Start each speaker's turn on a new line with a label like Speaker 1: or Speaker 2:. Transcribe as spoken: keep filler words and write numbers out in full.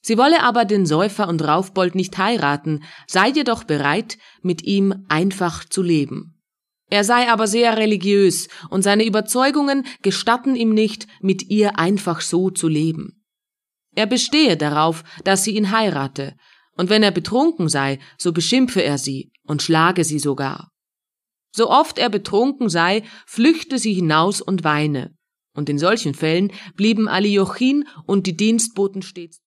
Speaker 1: Sie wolle aber den Säufer und Raufbold nicht heiraten, sei jedoch bereit, mit ihm einfach zu leben. Er sei aber sehr religiös und seine Überzeugungen gestatten ihm nicht, mit ihr einfach so zu leben. Er bestehe darauf, dass sie ihn heirate, und wenn er betrunken sei, so beschimpfe er sie und schlage sie sogar. So oft er betrunken sei, flüchte sie hinaus und weine, und in solchen Fällen blieben Aliochin und die Dienstboten stets